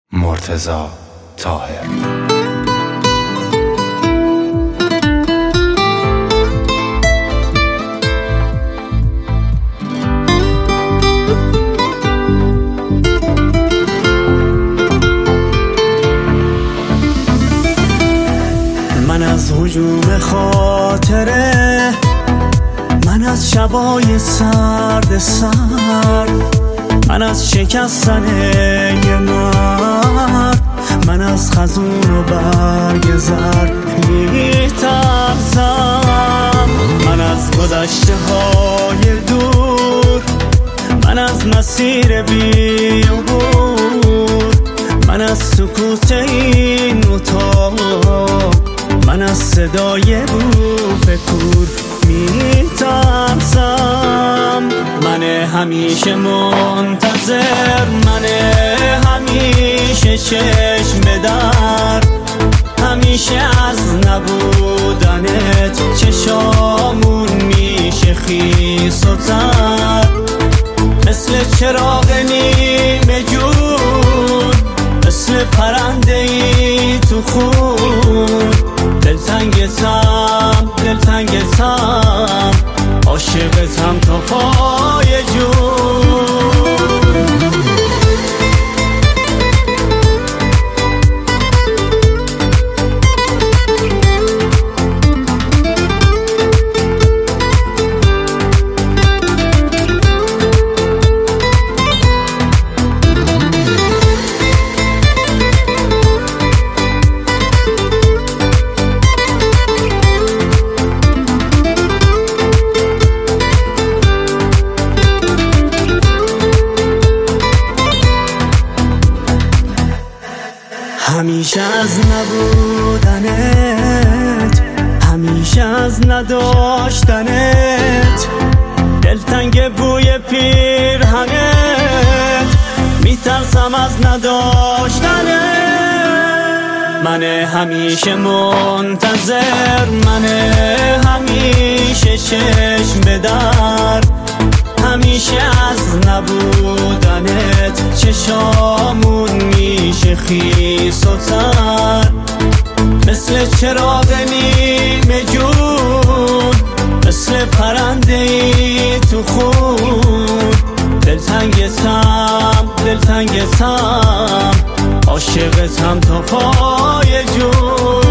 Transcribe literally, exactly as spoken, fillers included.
مرتضی طاهر. من از هجوم خاطره، من از شبای سرد سرد، من از شکستن یه مرد، من از خزون و برگ زرد میترسم. من از گذشته های دور، من از مسیر بی عبور، من از سکوت این اتاق، من از صدای بوف کور میترسم. من همیشه منتظر، من همیشه چشم به در، همیشه از نبودنت چشامون میشه خیس و تر، مثل چراغ نیمه جون، مثل پرنده ای تو خون. دلتنگتم دلتنگتم عاشقتم تا پای جون. همیشه از نبودنت، همیشه از نداشتنت، دلتنگ بوی پیرهنت، میترسم از نداشتنت. من همیشه منتظر، من همیشه چشم به در، همیشه از نبودنت چشامون میشه خیس و تر، مثل چراغ نیمه جون، مثل پرنده ای تو خون. دلتنگتم دلتنگتم عاشقتم تا پای جون.